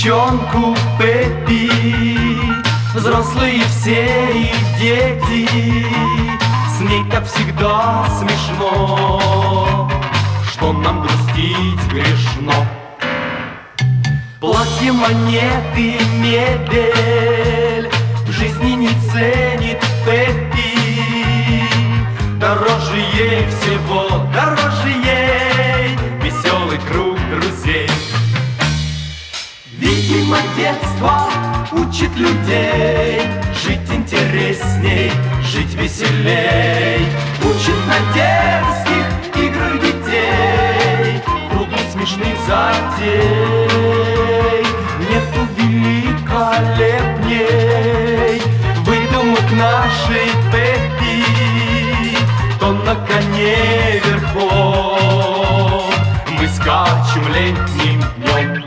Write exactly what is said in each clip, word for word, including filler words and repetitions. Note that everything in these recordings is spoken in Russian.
девчонку Пеппи, взрослые все и дети, с ней так всегда смешно, что нам грустить грешно. Платье, монеты, мебель в жизни не ценит Пеппи. Дороже ей всего, дороже ей веселый круг друзей. Видимо, детство учит людей жить интересней, жить веселей. Учит на дерзких играх детей, кругу смешных затей. Нету великолепней выдумок нашей Пеппи, то на коне верхом мы скачем летним днем,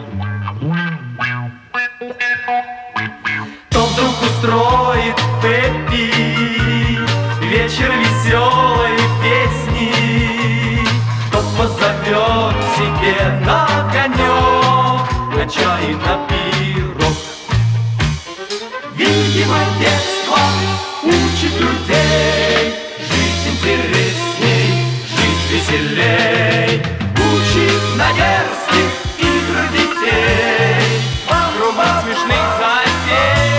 то вдруг устроит Пеппи вечер веселой песни, то позовет себе на конек, на чай и на пирог. Видимо, детство учит людей жить интересней, жить веселей. Учит на дерзких играх детей, круга смешных затей.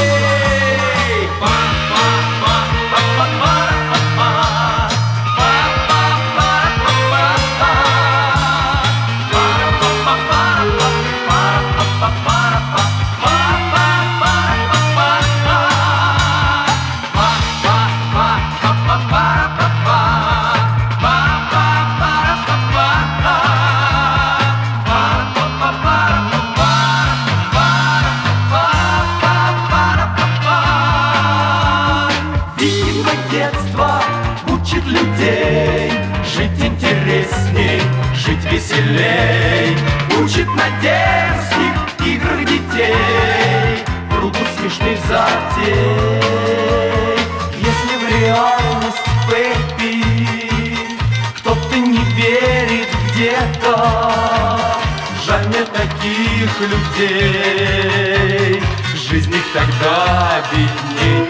Детство учит людей жить интересней, жить веселей. Учит на дерзких играх детей, кругу смешных затей. Если в реальность Пеппи кто-то не верит где-то, жаль мне таких людей, жизнь их тогда бедней.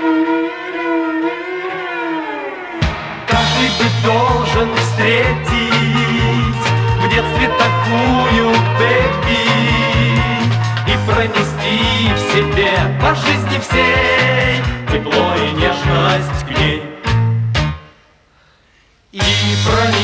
Каждый бы должен встретить в детстве такую Пеппи и пронести в себе по жизни всей тепло и нежность к ней. И пронести